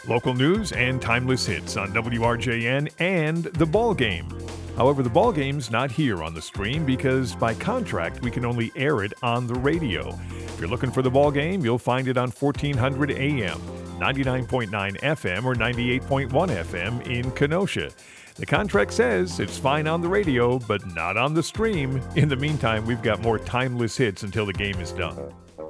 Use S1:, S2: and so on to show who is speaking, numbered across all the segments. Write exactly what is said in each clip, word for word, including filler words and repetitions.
S1: Local news and timeless hits on W R J N and The Ball Game. However, The Ball Game's not here on the stream because by contract we can only air it on the radio. If you're looking for The Ball Game, you'll find it on fourteen hundred A M, ninety-nine point nine F M, or ninety-eight point one F M in Kenosha. The contract says it's fine on the radio, but not on the stream. In the meantime, we've got more timeless hits until the game is done.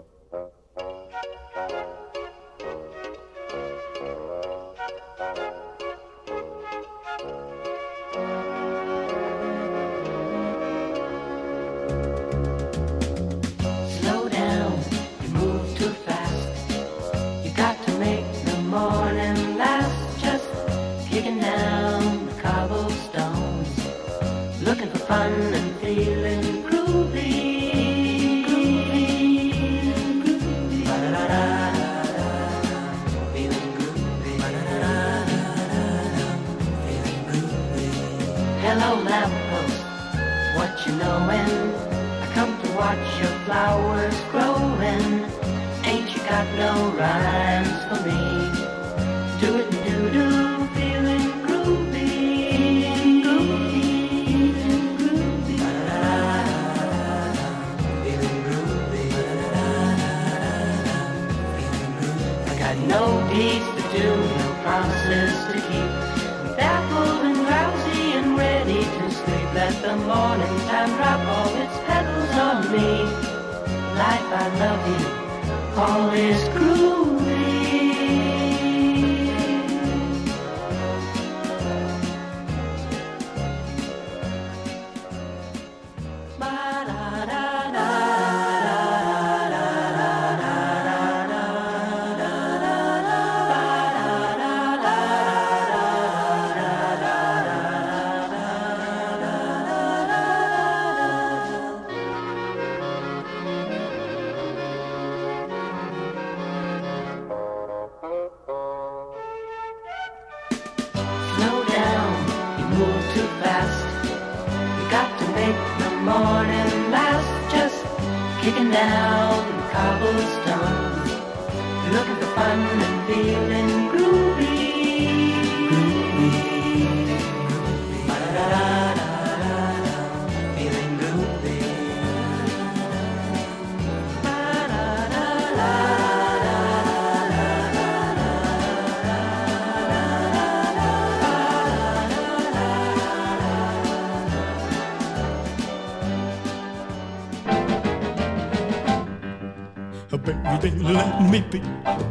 S2: Baby, let me be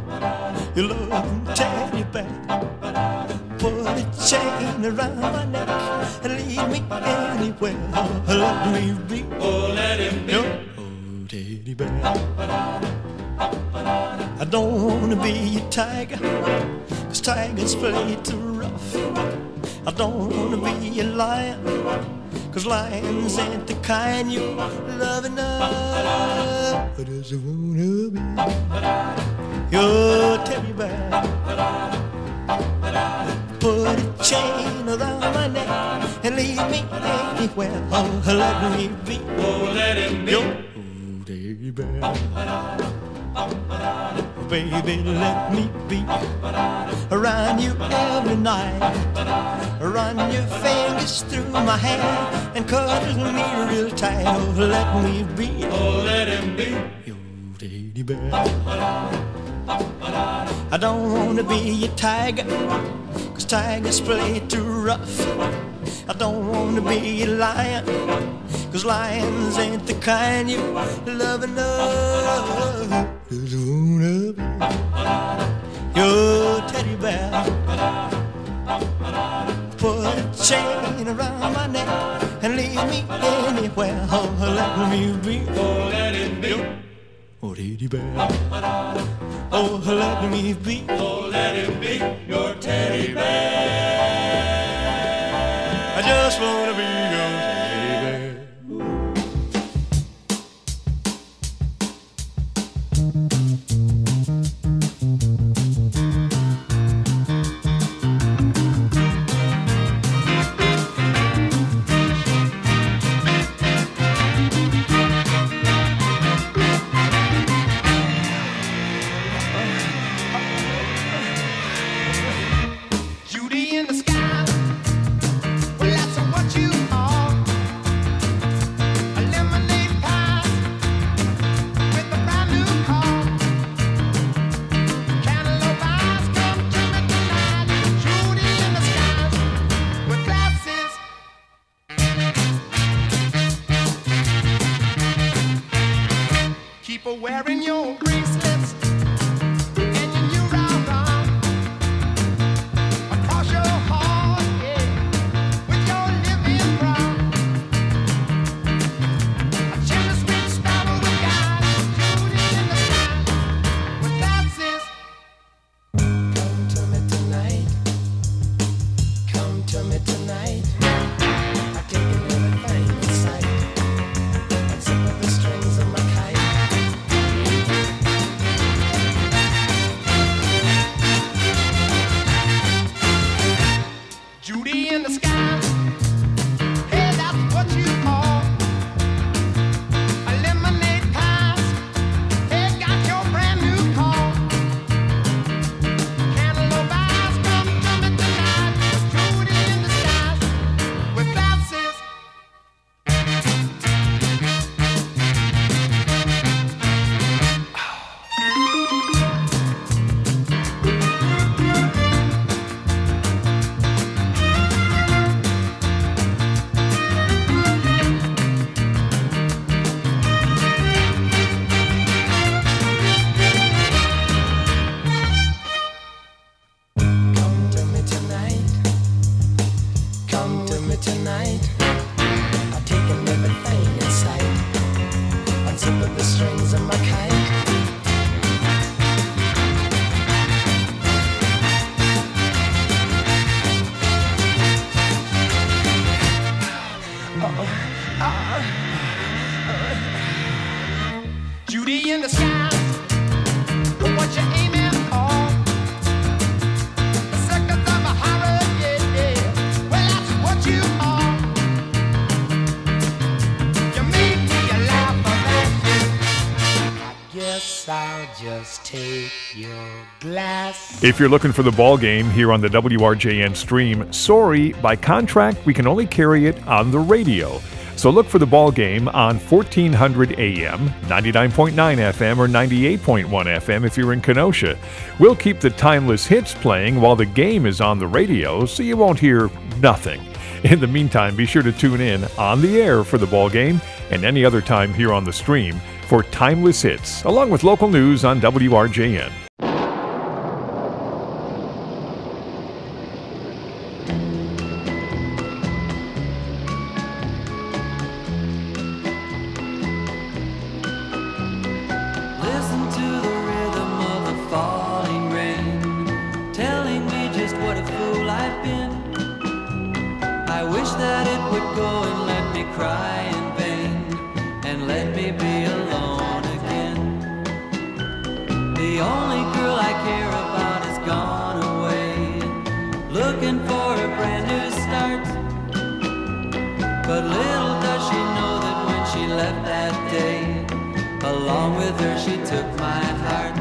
S2: your loving teddy bear. Put a chain around my neck and lead me anywhere. Let me be,
S3: oh, let him be
S2: your oh, teddy bear. I don't want to be a tiger, 'cause tigers play too rough. I don't want to be a lion, 'cause lions ain't the kind you love enough. I just wanna be your teddy bear. Put a chain around my neck and lead me anywhere. Oh, let me be,
S3: oh, let him be
S2: your oh, teddy bear. Baby, let me be around you every night. Run your fingers through my hair and cuddle me real tight. Oh, let me be,
S3: oh, let him be
S2: your teddy bear. I don't wanna be a tiger, 'cause tigers play too rough. I don't wanna be a lion, 'cause lions ain't the kind you love enough. Just wanna be your teddy bear. Put a chain around my neck and lead me anywhere. Oh, let me be,
S3: oh, let him be
S2: oh, teddy bear. Oh, let me be,
S3: oh, let him be your teddy bear.
S2: I just wanna be your teddy bear.
S4: for wearing your bracelets and your new round arm across your heart, yeah, with your living brown. A chimney sweet spout of the guy, Judy in the sky, with that says, come to me tonight, come to me tonight. I take in everything in sight. Zip up the strings of my kite. Judy in the sky, hey, that's what you are. A lemonade pies, hey, got your brand new car. Cantaloupe eyes, come to me tonight. Judy in the sky, with glasses. Come to me tonight, come to me tonight. I've taken everything in sight. Unzip up the strings of my kite. Judy in the sky, what you aiming for? The seconds of a horror, yeah, yeah. Well, that's what you are. You make me laugh a that, yeah. I guess I'll just take your glass.
S1: If you're looking for the ball game here on the W R J N stream, sorry, by contract, we can only carry it on the radio. So look for the ball game on fourteen hundred A M, ninety-nine point nine F M, or ninety-eight point one F M if you're in Kenosha. We'll keep the timeless hits playing while the game is on the radio, so you won't hear nothing. In the meantime, be sure to tune in on the air for the ball game and any other time here on the stream for timeless hits, along with local news on W R J N.
S5: Listen to the rhythm of the falling rain, telling me just what a fool I've been. I wish that it would go and let me cry in vain, and let me be alone again. The only girl I care about has gone away, looking for a brand new start. But little does she know that when she left that day, along with her she took my heart.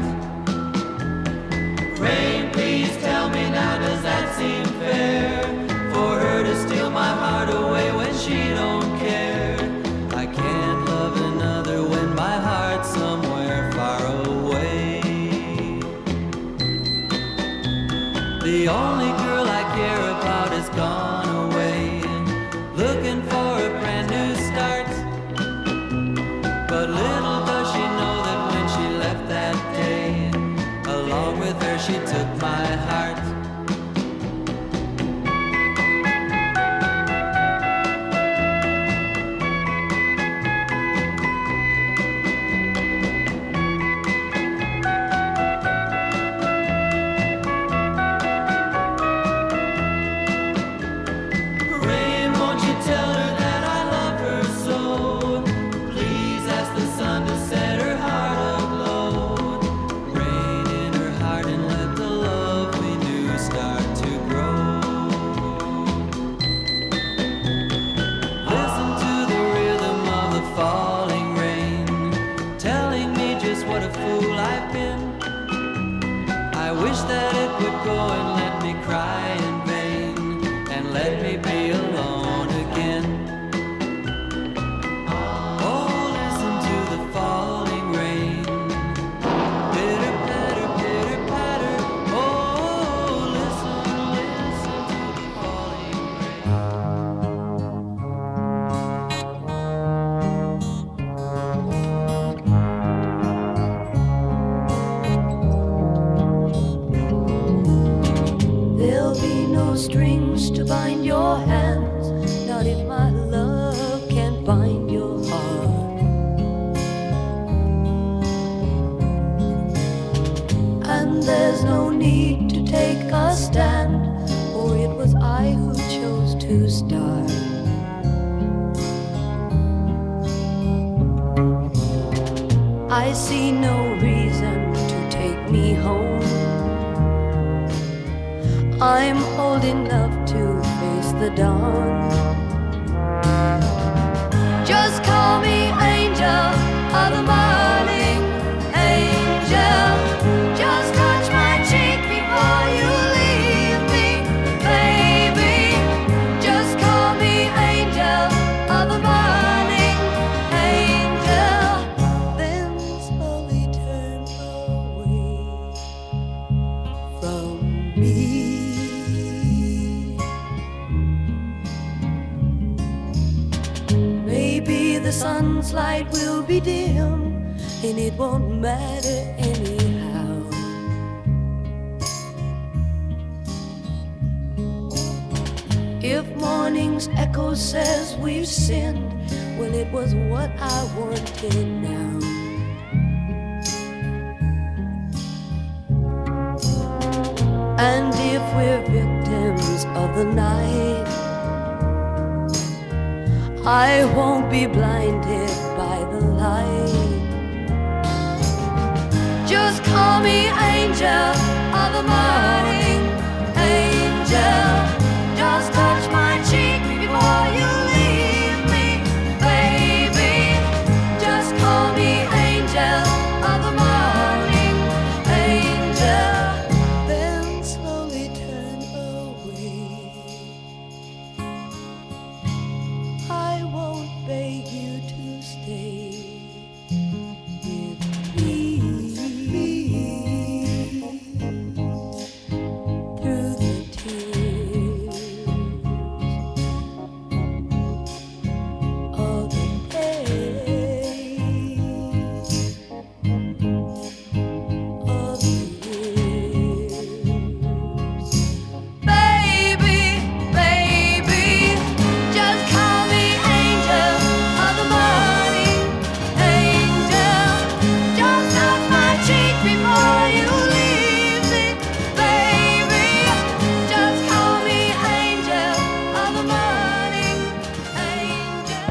S5: Rain, please tell me now, does that seem fair? For her to steal my heart away when she don't care. I can't love another when my heart's somewhere far away. The only girl I care about has gone away, looking for a brand new start. But little does she know that when she left that day,
S6: I see no reason to take me home. I'm old enough to face the dawn. Just call me angel of the morning, angel. Just touch my cheek before you leave me, baby. Just call me angel of the morning, angel. Then slowly turn away from me. Maybe the sun's light will be dim, and it won't matter anyhow. If morning's echo says we've sinned, well, it was what I wanted now. And if we're victims of the night, I won't be blinded by the light. Just call me angel of the morning, angel. Just touch my cheek before you leave me, baby. Just call me angel of the morning, angel. Then slowly turn away. I won't beg you to stay with me. Through the tears of the days of the years. Baby, baby, just call me angel of the morning, angel. Just touch my cheek before you leave me, baby. Just call me angel of the morning, angel.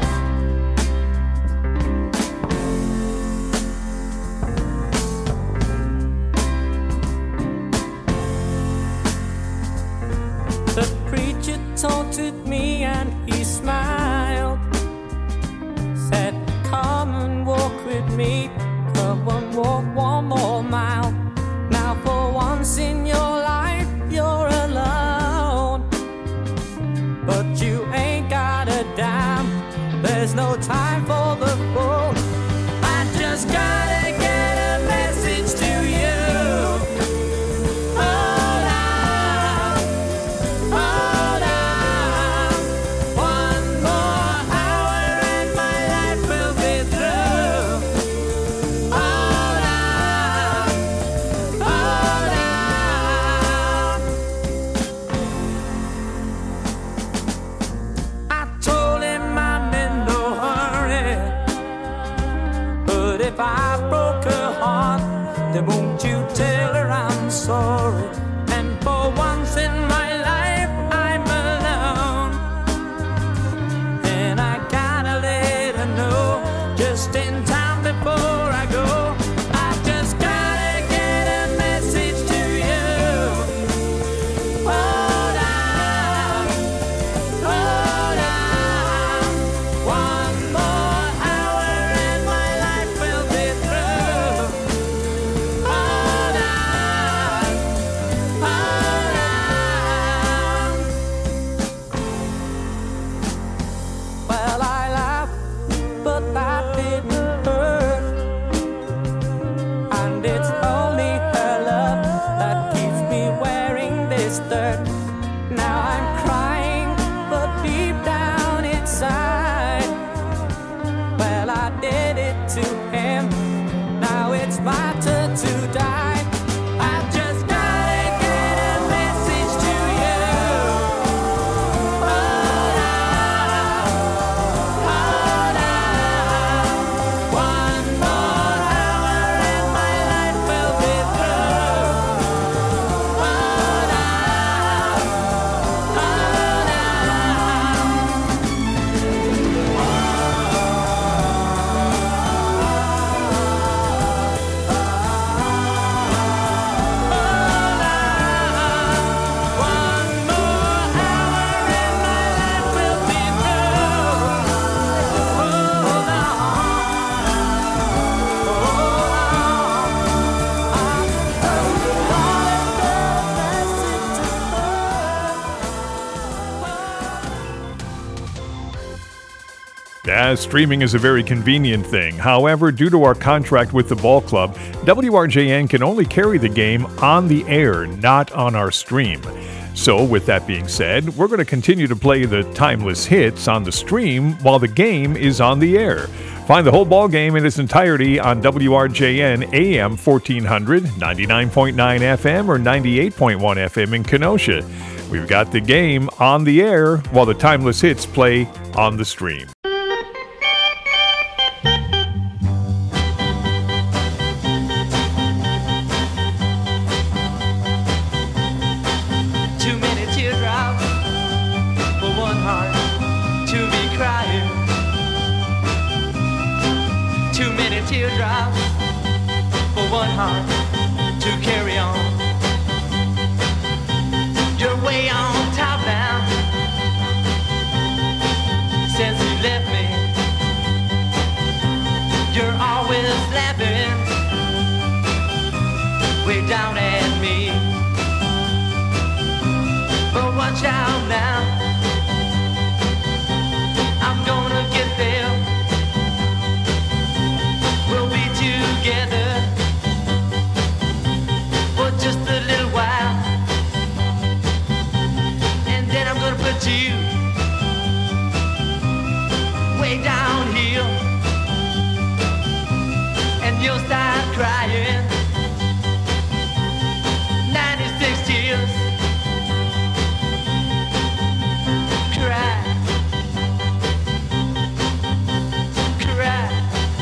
S7: The preacher taunted me and he smiled. Said, come and walk with me. Come and walk one more mile. Now for once in your life you're alone. But you ain't got a dime. There's no time for the fool. I just gotta get a message to you. Hold on, hold on. One more hour and my life will be through. Hold on, hold on. I told him I'm in no hurry, but if I broke her heart, then won't you tell her I'm sorry? And for once in my life I'm alone, and I gotta let her know just in time before I go. I just gotta get a message to you. Hold on, hold on. One more hour and my life will be through. Hold on, hold on. Well, I laughed, but that didn't hurt. And it's only her love that keeps me wearing this dirt. Now I'm crying, but deep down inside, well, I did it to him. Now it's my turn to die. I just gotta get a message to you. Hold on, hold on. One more hour and my life will be through. Hold on, hold on.
S1: Yeah, streaming is a very convenient thing. However, due to our contract with the ball club, W R J N can only carry the game on the air, not on our stream. So, with that being said, we're going to continue to play the timeless hits on the stream while the game is on the air. Find the whole ball game in its entirety on W R J N A M fourteen hundred, ninety-nine point nine F M, or ninety-eight point one F M in Kenosha. We've got the game on the air while the timeless hits play on the stream.
S5: Teardrops for one heart to carry on. You're way on top now since you left me. You're always laughing way down at me. But watch out now, I'm gonna get there. Together for just a little while, and then I'm gonna put you way down here, and you'll start crying ninety-six tears. Cry, cry.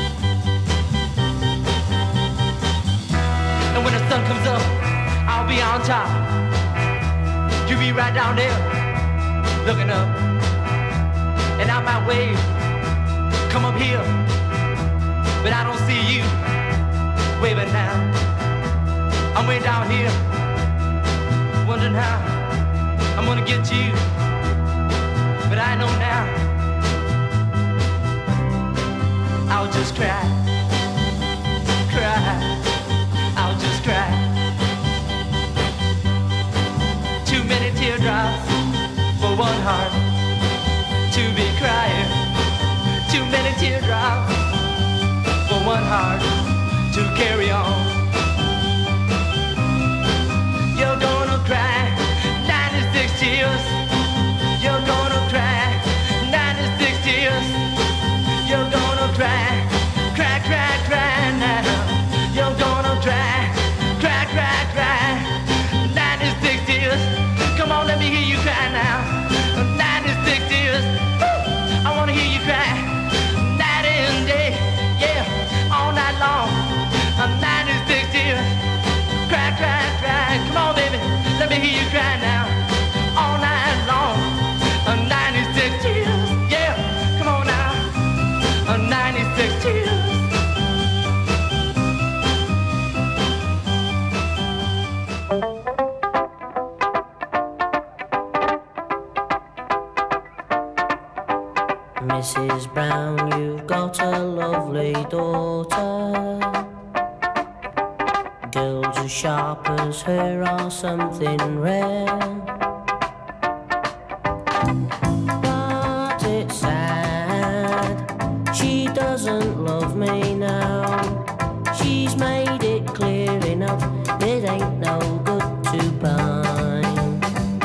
S5: And when the sun comes up, I'll be on top. You be right down there, looking up. And I might wave, come up here, but I don't see you waving now. I'm way down here, wondering how I'm gonna get you, but I know now I'll just cry, cry. I'll just cry. Too many teardrops for one heart to be crying. Too many teardrops for one heart to carry on. You're gonna cry ninety-six tears. You're gonna cry ninety-six tears. You're gonna cry, cry, cry, cry now. You're gonna cry, cry, cry, cry, ninety-six tears. Come on, let me hear you cry now. ninety-six tears. Woo! I wanna hear you cry. Night and day, yeah, all night long. ninety-six tears. Cry, cry, cry. Come on, baby, let me hear you cry now. All night long. ninety-six tears. Yeah, come on now. ninety-six tears.
S8: Missus Brown, you've got a lovely daughter. Girls as sharp as her are something rare. But it's sad, she doesn't love me now. She's made it clear enough, it ain't no good to pine.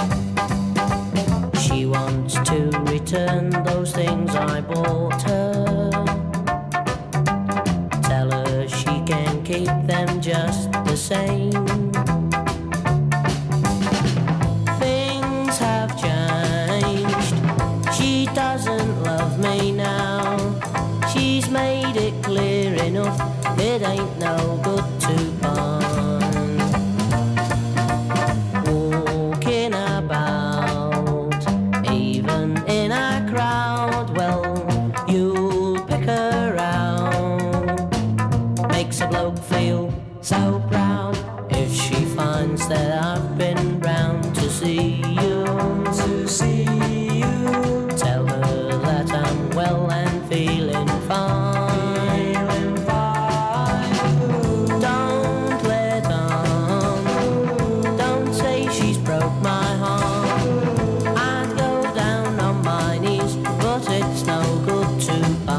S8: She wants to return those things I bought her. Tell her she can keep them just the same. Things have changed, she doesn't love me now. She's made it clear enough, it ain't no good to pine. Walking about, even in a crowd, well, you'll pick her out. Makes a bloke feel so proud if she finds that I've been round to see you. To see you. Tell her that I'm well and feeling fine. Feeling fine. Don't let on. Don't say she's broke my heart. I'd go down on my knees, but it's no good to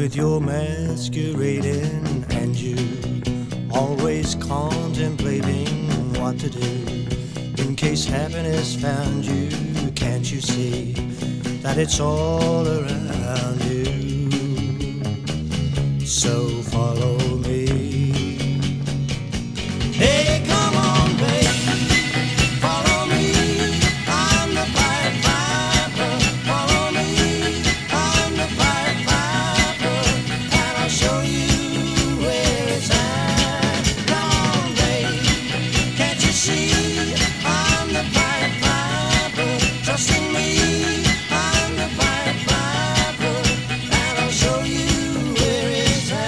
S2: with your masquerading, and you always contemplating what to do in case happiness found you. Can't you see that it's all around you? So follow me. Hey, come on, baby. Follow me. I'm the Pied Piper. Follow me. I'm the Pied Piper. And I'll show you where it's at. Come on, baby. Can't you see? I'm the Pied Piper. Trust in me. I'm the Pied Piper. And I'll show you where it's at.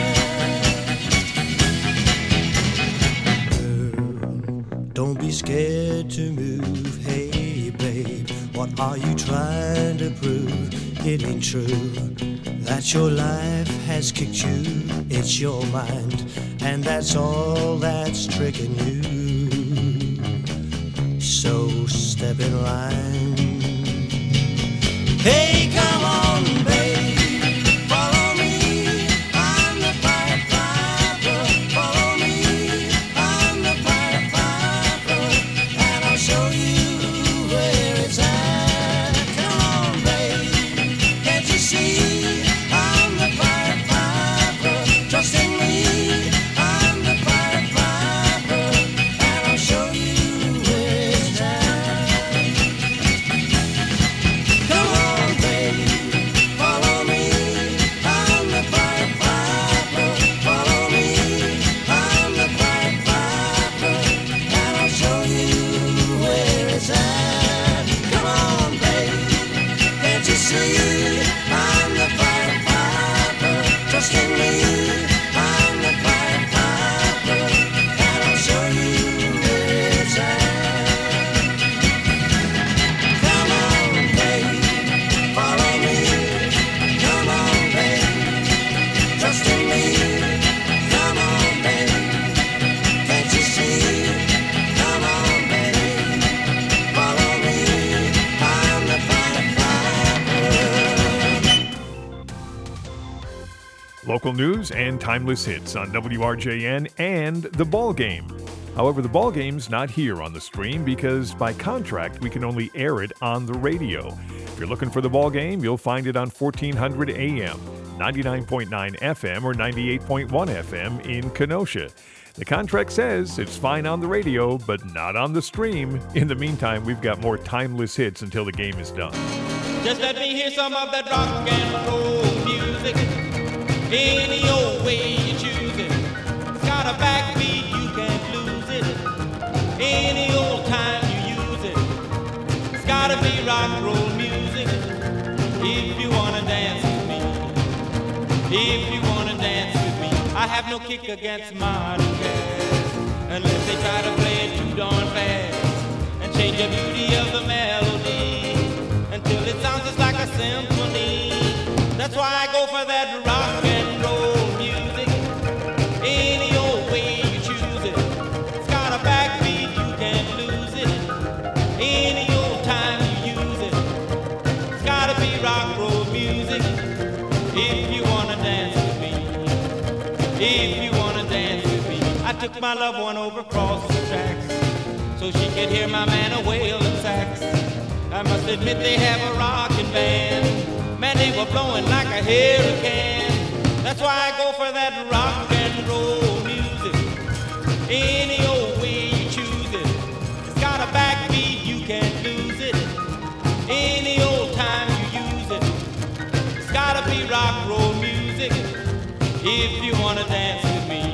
S2: Don't be scared to move. Hey, babe, what are you trying to prove? It ain't true that your life has kicked you. It's your mind, and that's all that's tricking you. So step in line. Hey, come on, babe. Follow me. I'm the Pied Piper. Follow me. I'm the Pied Piper. And I'll show you where it's at. Come on, babe. Can't you see? I'm the Pied Piper. Trust in me. I'm the Pied Piper. And I'll show you where it's at. Come on, baby. Follow me. I'm the Pied Piper. Follow me. I'm the Pied Piper. And I'll show you where it's at. Come on, baby. Can't you see? I'm the Pied Piper. Trust in me. I'm the Pied Piper. And I'll show you where it's at. Come on, baby. Follow me. Come on, baby. Trust in me. Come on, baby. Can't you see? Come on, baby. Follow me. I'm the Pied Piper.
S1: Local news and timeless hits on W R J N and The Ball Game. However, The Ball Game's not here on the stream because by contract we can only air it on the radio. If you're looking for The Ball Game, you'll find it on fourteen hundred A M, ninety-nine point nine F M, or ninety-eight point one F M in Kenosha. The contract says it's fine on the radio, but not on the stream. In the meantime, we've got more timeless hits until the game is done.
S3: Just let me hear some of that rock and roll music. Any old way you choose it. It's got a backbeat, you can't lose it. Any old time you use it. It's gotta be rock and roll music. If you wanna dance with me. If you wanna dance with me. I have no kick against modern jazz, unless they try to play it too darn fast and change the beauty of the melody until it sounds just like a symphony. That's why I go for that rock and roll music. Any old way you choose it. It's got a backbeat, you can't lose it. Any old time you use it. It's gotta be rock and roll music. If you wanna dance with me. If you wanna dance with me. I took my loved one over across the tracks so she could hear my man a wailing sax. I must admit they have a rockin' band. Man, they were blowing like a hurricane. That's why I go for that rock and roll music. Any old way you choose it. It's got a backbeat, you can't lose it. Any old time you use it. It's gotta be rock and roll music. If you wanna dance with me.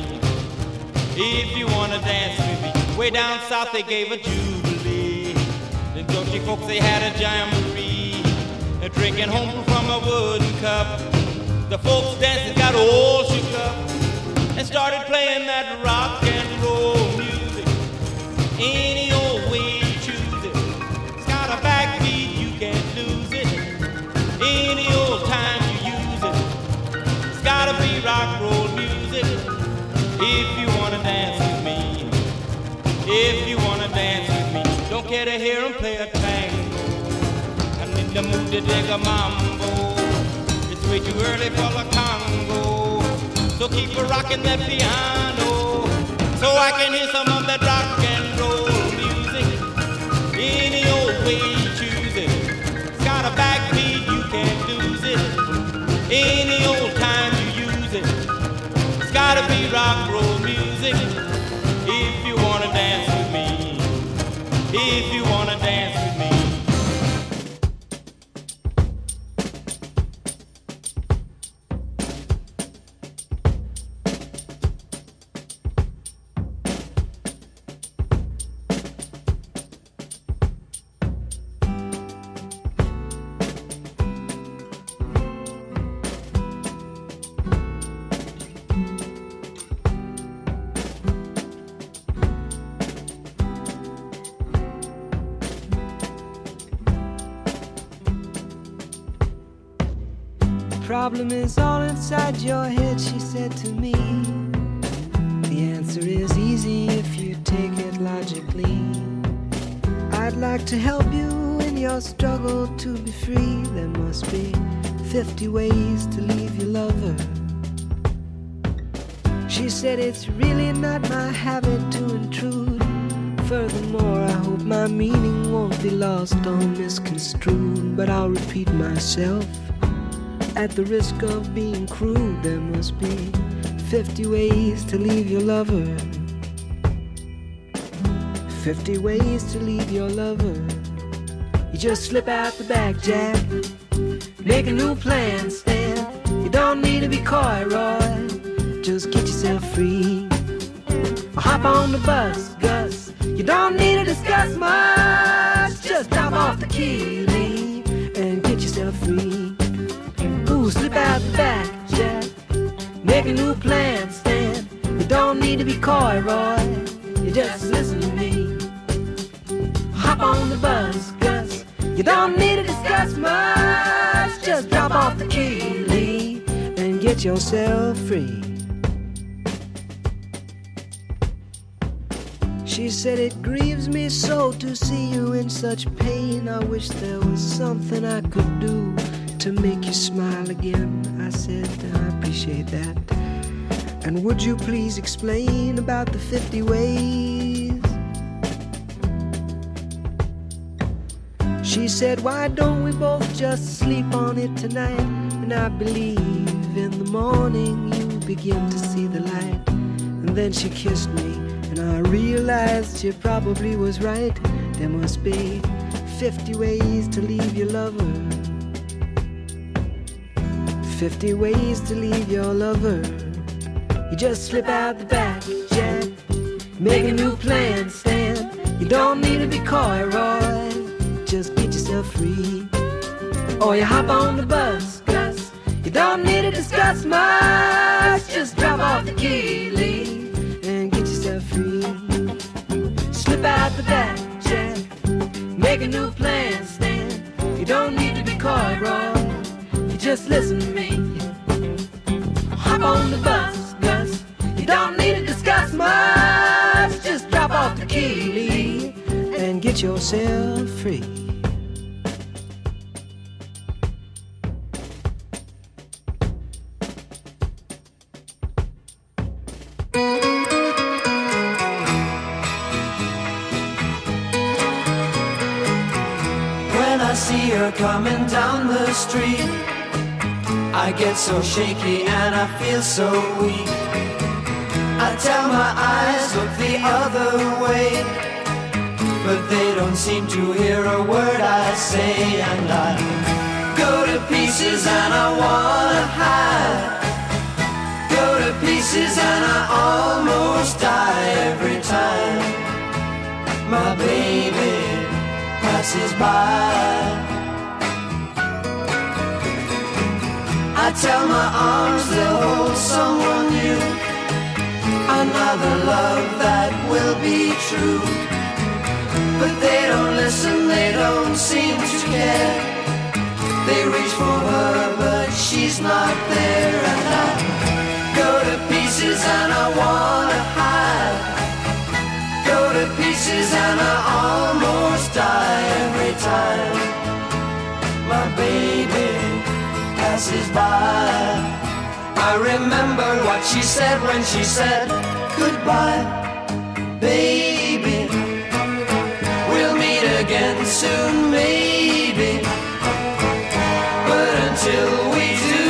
S3: If you wanna dance with me. Way down south they gave a jubilee. The country folks, they had a jamboree. They're drinking home from a wooden cup. The folks dancing got all shook up and started playing that rock and roll music. Any old way you choose it. It's got a backbeat, you can't lose it. Any old time you use it. It's gotta be rock and roll music. If you wanna dance with me. If you wanna dance with me. Don't care to hear them play a tango. I'm in the mood to dig a mambo. It's way too early for the Congo. So keep a rocking that piano, so I can hear some of that rock and roll music. Any old way you choose it. It's got a backbeat, you can't lose it. Any old time you use it. It's gotta be rock roll music. If you wanna dance with me, if you wanna dance with me.
S9: Problem is all inside your head, she said to me. The answer is easy if you take it logically. I'd like to help you in your struggle to be free. There must be fifty ways to leave your lover. She said it's really not my habit to intrude. Furthermore, I hope my meaning won't be lost or misconstrued. But I'll repeat myself. At the risk of being crude, there must be fifty ways to leave your lover. Fifty ways to leave your lover. You just slip out the back, Jack. Make a new plan, Stan. You don't need to be coy, Roy. Just get yourself free. Or hop on the bus, Gus. You don't need to discuss much. Just drop off the key, leave, and get yourself free. Slip out the back, Jack. Make a new plan, Stan. You don't need to be coy, Roy. You just listen to me. Hop on the bus, Gus. You don't need to discuss much. Just drop off the key, leave, and get yourself free. She said it grieves me so to see you in such pain. I wish there was something I could do to make you smile again. I said, I appreciate that. And would you please explain about the fifty ways? She said, why don't we both just sleep on it tonight? And I believe in the morning you begin to see the light. And then she kissed me, and I realized she probably was right. There must be fifty ways to leave your lover. Fifty ways to leave your lover. You just slip out the back, Jack. Make a new plan, Stan. You don't need to be coy, Roy. Just get yourself free. Or you hop on the bus, Gus. You don't need to discuss much. Just drop off the key, leave, and get yourself free. Slip out the back, Jack. Make a new plan, Stan. You don't need to be coy, Roy. You just listen to me. Hop on the bus, Gus. You don't need to discuss much. Just drop off the key, leave, and get yourself free.
S5: When I see her coming down the street, I get so shaky and I feel so weak. I tell my eyes, look the other way, but they don't seem to hear a word I say. And I go to pieces and I wanna hide. Go to pieces and I almost die every time my baby passes by. I tell my arms they'll hold someone new, another love that will be true. But they don't listen, they don't seem to care. They reach for her, but she's not there. And I go to pieces and I wanna hide. Go to pieces and I almost die every time my baby passes by. I remember what she said when she said,
S2: Goodbye, baby.
S5: we'll meet again soon, maybe. But until we do,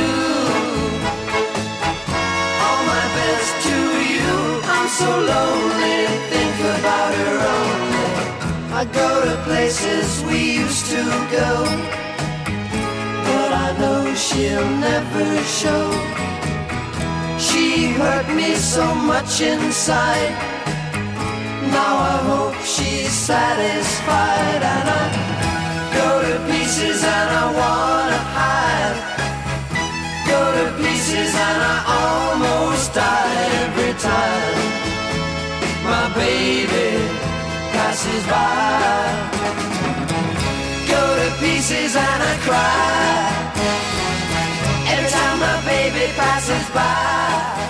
S5: all my best to you. I'm so lonely, think about her only.
S2: I go to places we used to go, but I know she'll never show. She hurt me so much inside. Now I hope she's satisfied. And I go to pieces and I wanna hide. Go to pieces and I almost die every time my baby passes by. Go to pieces and I cry every time my baby passes by.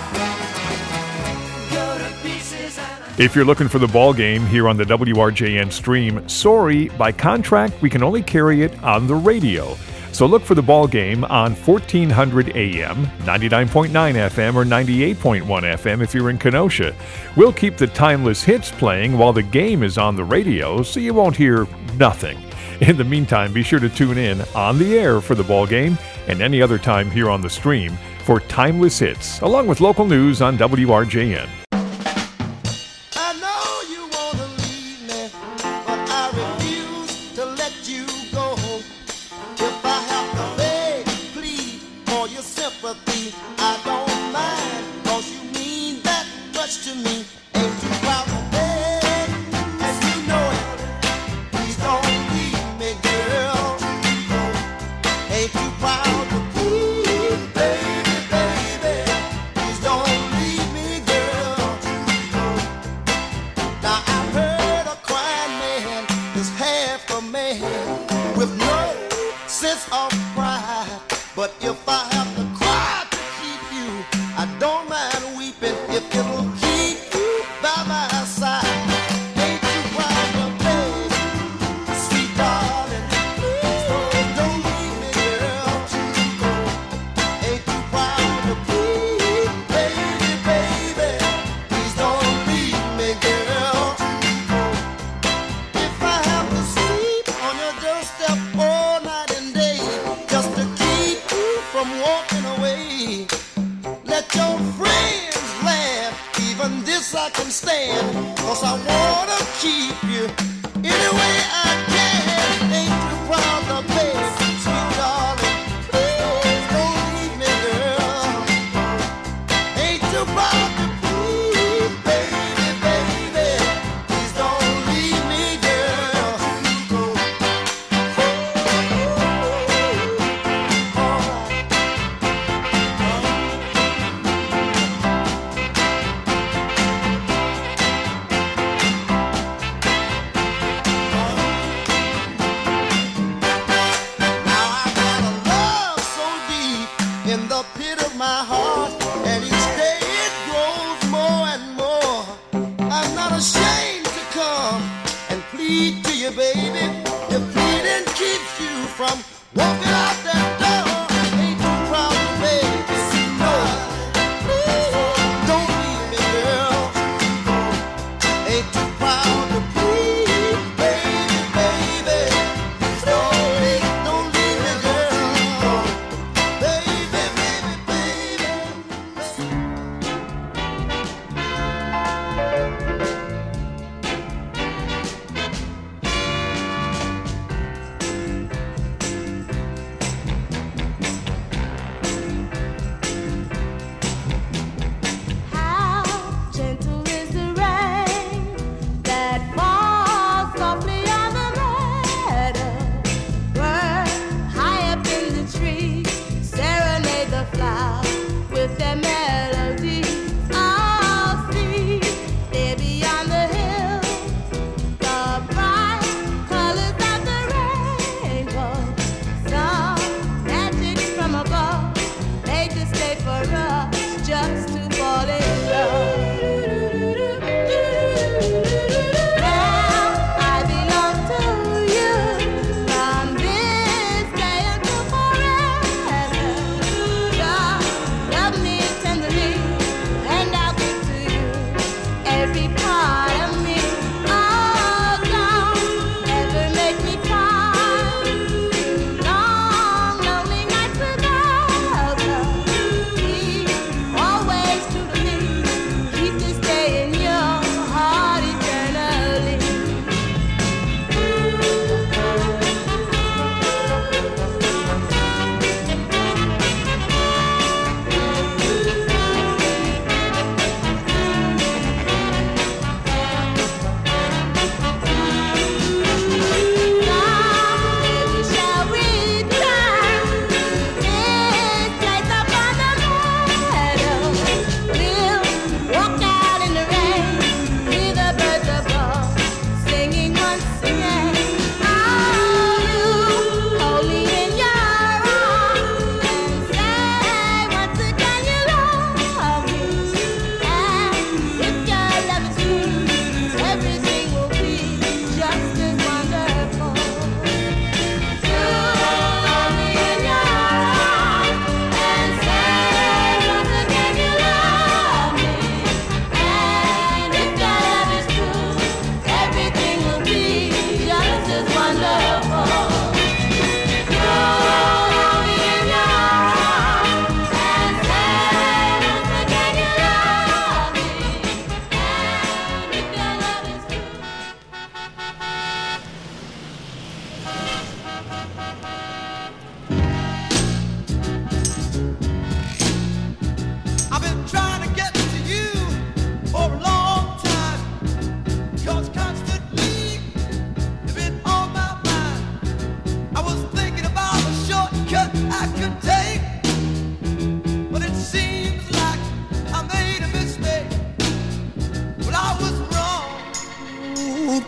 S2: Go to pieces and I...
S1: If you're looking for the ball game here on the W R J N stream, sorry, by contract, we can only carry it on the radio. So look for the ball game on fourteen hundred A M, ninety-nine point nine F M, or ninety-eight point one F M if you're in Kenosha. We'll keep the timeless hits playing while the game is on the radio, so you won't hear nothing. In the meantime, be sure to tune in on the air for the ball game and any other time here on the stream for timeless hits, along with local news on W R J N.
S2: I know you wanna leave me, but I refuse to let you go. If I have to beg, plead for your sympathy, I don't mind, 'cause you mean that much to me. Ain't you proud to beg, and you know it. Please don't leave me, girl. Ain't you proud to plead, baby, baby? Please don't leave me, girl. Now I've heard a crying man is half a man with no sense of pride. But if I have to cry to keep you, I don't mind weeping if it'll keep you by my side. Ain't you proud to beg, sweet darling? Please don't leave me, girl. Ain't you proud to plead, baby, baby? Please don't leave me, girl. If I have to sleep on your doorstep all night and day, just to keep you from walking away, let your friends laugh, even this I can stand, 'cause I wanna keep you any way I can. Ain't you proud to beg, sweet darling? Please don't leave me, girl. Ain't you proud to plead, baby, baby? Please don't leave me, girl. Now I got a love so deep in the pit of my heart, and each day it grows more and more. I'm not ashamed to come and plead to you, baby. If pleading keeps you from walking out that door, ain't you proud to beg? No, please don't leave me, girl. Ain't you proud to plead, baby, baby? Please don't leave, don't leave me, girl. Baby, baby, baby.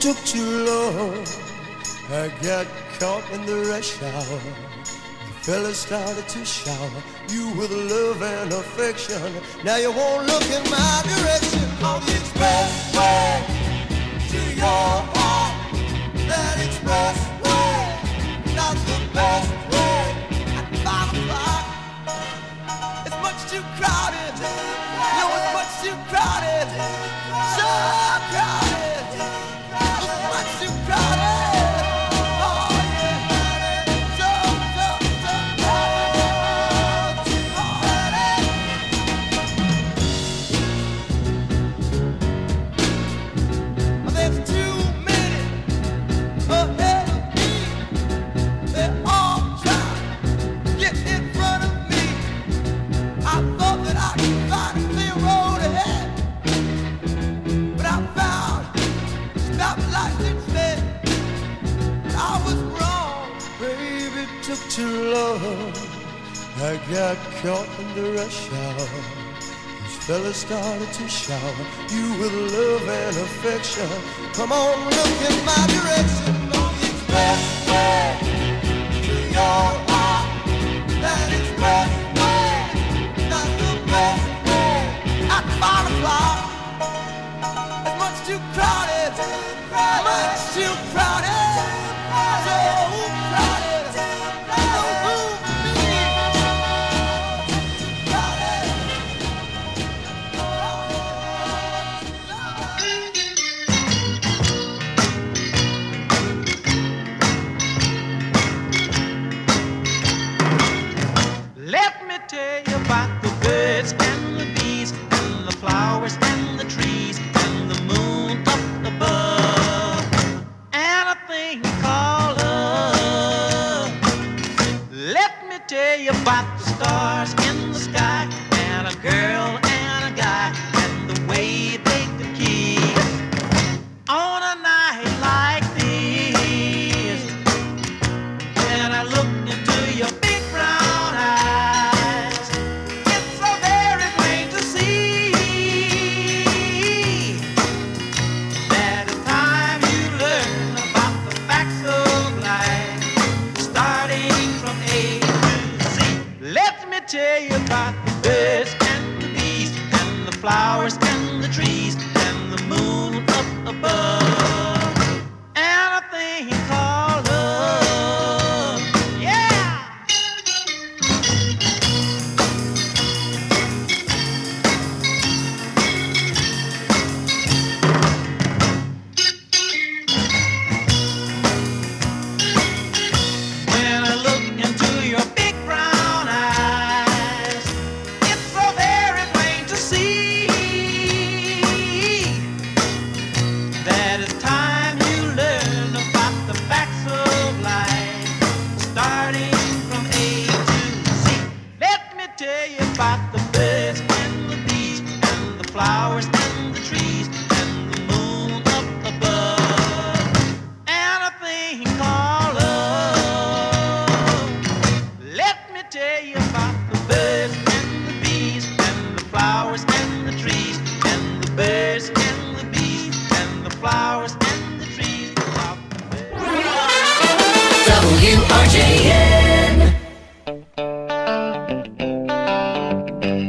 S2: took too long. I got caught in the rush hour. The fella started to shower you with love and affection. Now you won't look in my direction. On the expressway to your heart. That expressway, not the best way. At five o'clock, it's much too crowded. No, it's much too crowded. So crowded. It's much too crowded. Too long, I got caught in the rush hour. These fellas started to shower you with love and affection. Come on, look in my direction. On the expressway to your heart. That expressway, not the best way. At five o'clock, it's much too crowded, much too crowded, so crowded.
S3: Tell you about the birds and the bees and the flowers and the trees and the moon up above and a thing called love. Let me tell you about the stars in the sky and a girl and a guy and the way they could kiss on a night like this. When I look into your big brown eyes, tell you about the birds and the bees and the flowers and the trees and the moon up above and a thing called love. Yeah! When I look into your big brown eyes, it's so very plain to see that it's time you learn about the facts of life, starting from A to Z. Let me tell you about the birds and the bees and the flowers and the trees and the moon up above and a thing called love. Let me tell you about the birds and the bees and the flowers and the trees and the birds and the bees and the flowers and the trees.
S8: W R J N.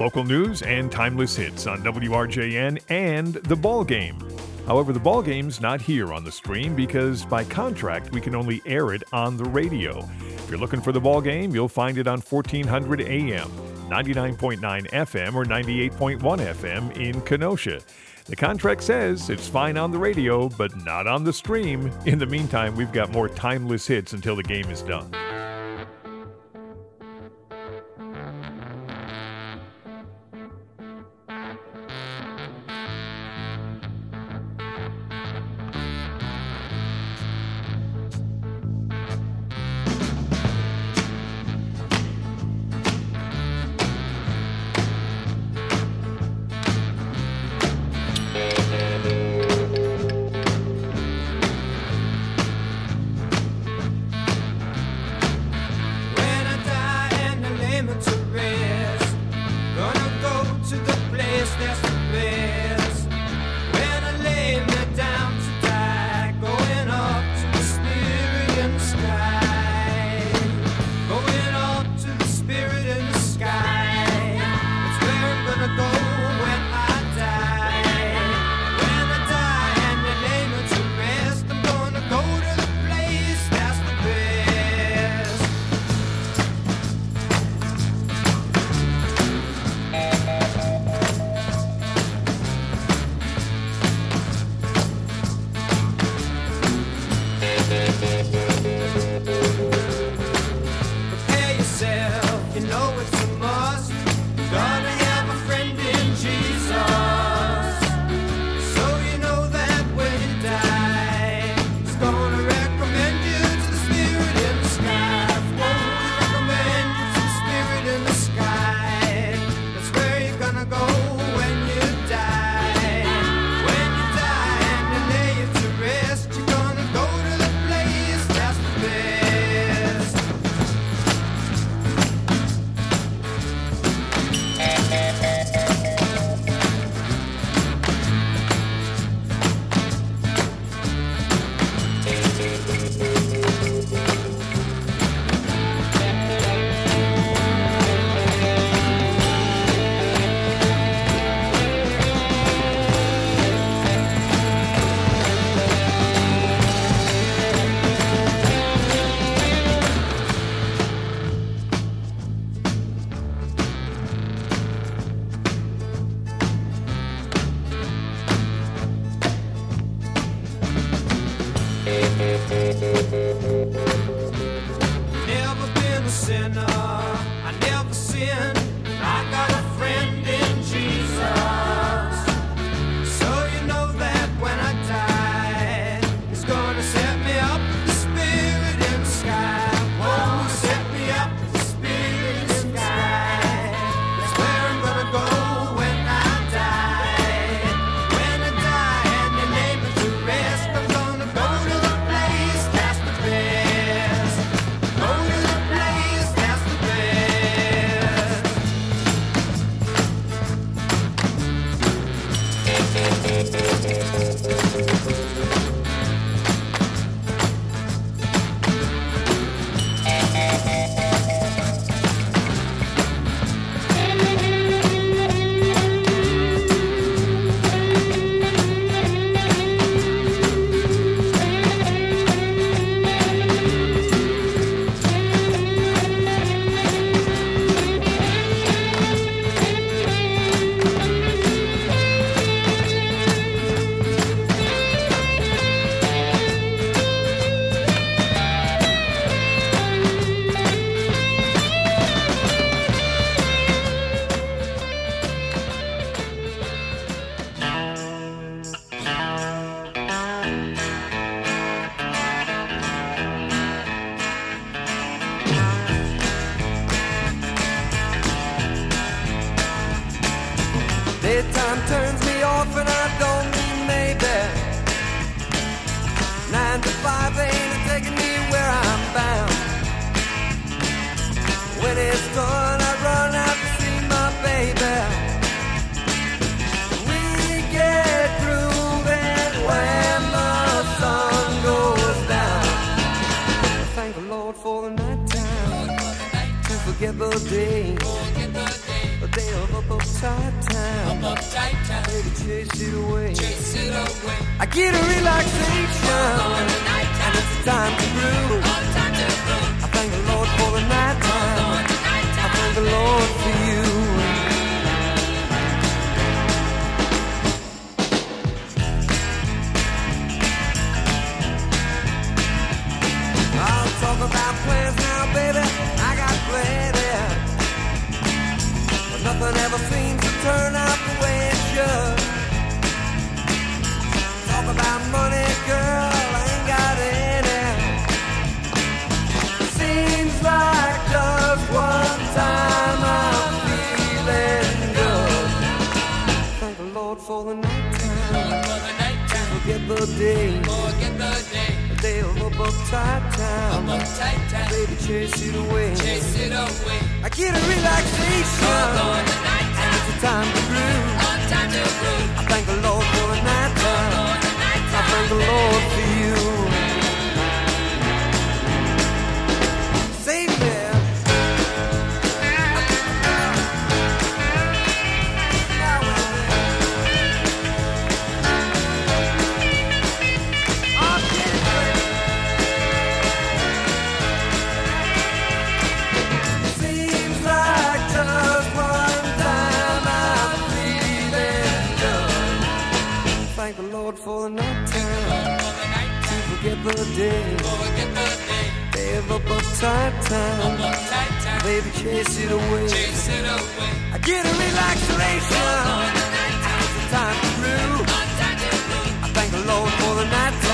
S1: Local news and timeless hits on W R J N and The Ball Game. However, The Ball Game's not here on the stream because by contract we can only air it on the radio. If you're looking for The Ball Game, you'll find it on fourteen hundred A M, ninety-nine point nine F M, or ninety-eight point one F M in Kenosha. The contract says it's fine on the radio, but not on the stream. In the meantime, we've got more timeless hits until the game is done.
S10: Daytime turns me off and I don't mean maybe. Nine to five ain't taking me where I'm bound. When it's done I run out to see my baby. We get grooving when the sun goes down. Thank the Lord for the night time, to forget the day, the day of up uptight town. Up uptight town. Baby, chase it away. Chase it away. I get a relaxation. And it's time to groove. Time to groove. I thank the Lord for the night time. I thank the Lord for you. I'll talk about plans now, baby. I got plenty. But nothing ever seems to turn out the way it should. Talk about money, girl, I ain't got any. Seems like just one time I'm feeling good. Thank the Lord for the night time. Forget the day. Forget the day. The day of up uptight town. Up uptight town. Baby, chase it away. Chase it away. I get a relaxation. Oh, the night time. It's a time to groove. Oh, time to groove. I thank the Lord for the night time. Oh, the night time. I thank the Lord for you. Save me. For the night time, to forget the day, forget the day, day of up uptight time, baby, chase it away, chase it away. I get a relaxation, it's a time to groove. I thank the Lord for the night time.